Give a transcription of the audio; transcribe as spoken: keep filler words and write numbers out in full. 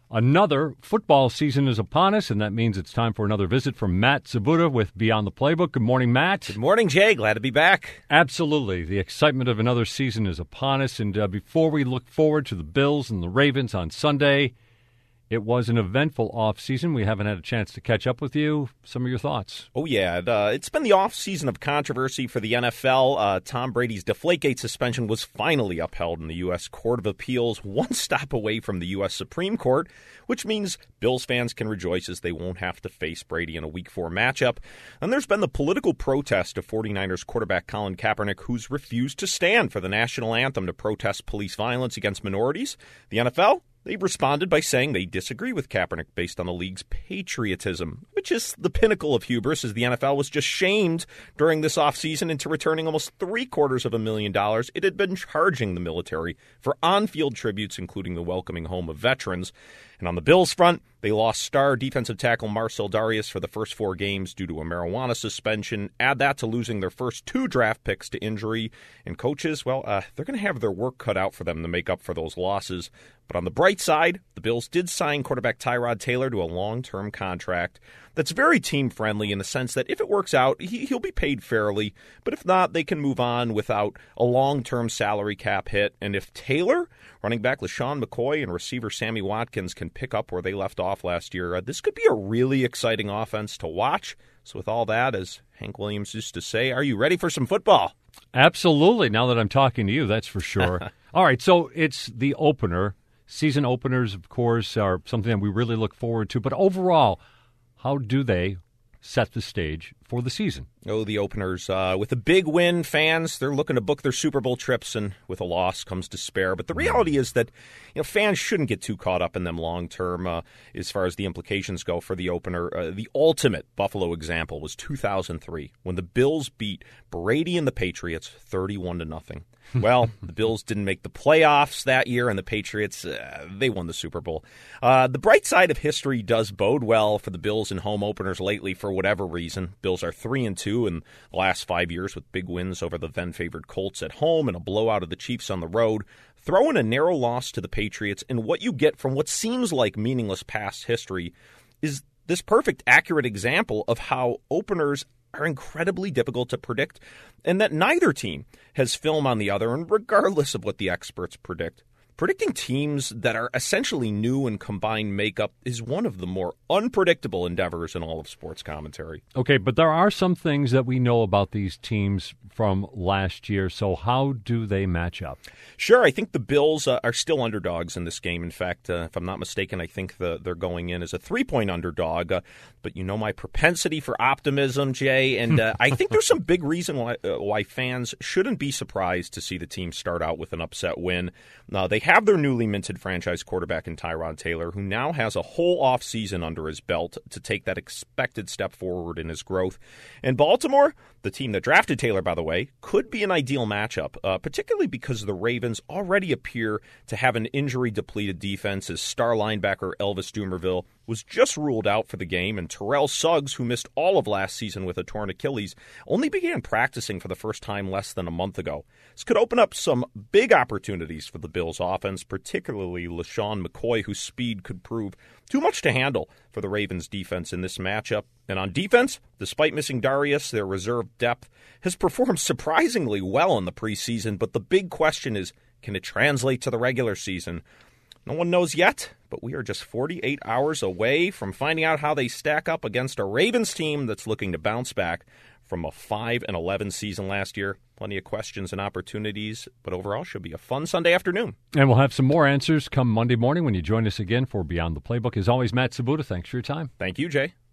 Another football season is upon us, and that means it's time for another visit from Matt Sabuda with Beyond the Playbook. Good morning, Matt. Good morning, Jay. Glad to be back. Absolutely. The excitement of another season is upon us, and uh, before we look forward to the Bills and the Ravens on Sunday, it was an eventful offseason. We haven't had a chance to catch up with you. Some of your thoughts. Oh, yeah. It, uh, it's been the offseason of controversy for the N F L. Uh, Tom Brady's Deflategate suspension was finally upheld in the U S Court of Appeals, one stop away from the U S Supreme Court, which means Bills fans can rejoice as they won't have to face Brady in a Week four matchup. And there's been the political protest of 49ers quarterback Colin Kaepernick, who's refused to stand for the national anthem to protest police violence against minorities. The N F L? They've responded by saying they disagree with Kaepernick based on the league's patriotism, which is the pinnacle of hubris, as the N F L was just shamed during this offseason into returning almost three-quarters of a million dollars it had been charging the military for on-field tributes, including the welcoming home of veterans. And on the Bills front, they lost star defensive tackle Marcel Darius for the first four games due to a marijuana suspension. Add that to losing their first two draft picks to injury. And coaches, well, uh, they're going to have their work cut out for them to make up for those losses. But on the bright side, the Bills did sign quarterback Tyrod Taylor to a long-term contract that's very team-friendly in the sense that if it works out, he, he'll be paid fairly. But if not, they can move on without a long-term salary cap hit. And if Taylor, running back LaShawn McCoy, and receiver Sammy Watkins can pick up where they left off last year, uh, this could be a really exciting offense to watch. So with all that, as Hank Williams used to say, are you ready for some football? Absolutely. Now that I'm talking to you, that's for sure. All right, so it's the opener. Season openers, of course, are something that we really look forward to. But overall, how do they set the stage for the season? Oh, the openers. Uh, with a big win, fans, they're looking to book their Super Bowl trips, and with a loss comes despair. But the reality is that, you know, fans shouldn't get too caught up in them long-term uh, as far as the implications go for the opener. Uh, the ultimate Buffalo example was two thousand three, when the Bills beat Brady and the Patriots thirty-one to nothing. Well, the Bills didn't make the playoffs that year, and the Patriots, uh, they won the Super Bowl. Uh, the bright side of history does bode well for the Bills in home openers lately for whatever reason. Bills are three and two in the last five years with big wins over the then-favored Colts at home and a blowout of the Chiefs on the road. Throw in a narrow loss to the Patriots, and what you get from what seems like meaningless past history is this perfect, accurate example of how openers are incredibly difficult to predict, and that neither team has film on the other, and regardless of what the experts predict, predicting teams that are essentially new and combined makeup is one of the more unpredictable endeavors in all of sports commentary. Okay, but there are some things that we know about these teams from last year, so how do they match up? Sure, I think the Bills uh, are still underdogs in this game. In fact, uh, if I'm not mistaken, I think the, they're going in as a three-point underdog, uh, but you know my propensity for optimism, Jay, and uh, I think there's some big reason why, uh, why fans shouldn't be surprised to see the team start out with an upset win. Uh, they have their newly minted franchise quarterback in Tyrod Taylor, who now has a whole offseason under his belt to take that expected step forward in his growth. And Baltimore, the team that drafted Taylor, by the way, could be an ideal matchup, uh, particularly because the Ravens already appear to have an injury-depleted defense, as star linebacker Elvis Dumervil was just ruled out for the game, and Terrell Suggs, who missed all of last season with a torn Achilles, only began practicing for the first time less than a month ago. This could open up some big opportunities for the Bills' offense, particularly LaShawn McCoy, whose speed could prove too much to handle for the Ravens' defense in this matchup. And on defense, despite missing Darius, their reserve depth has performed surprisingly well in the preseason, but the big question is, can it translate to the regular season? No one knows yet, but we are just forty-eight hours away from finding out how they stack up against a Ravens team that's looking to bounce back from a five and eleven season last year. Plenty of questions and opportunities, but overall should be a fun Sunday afternoon. And we'll have some more answers come Monday morning when you join us again for Beyond the Playbook. As always, Matt Sabuda, thanks for your time. Thank you, Jay.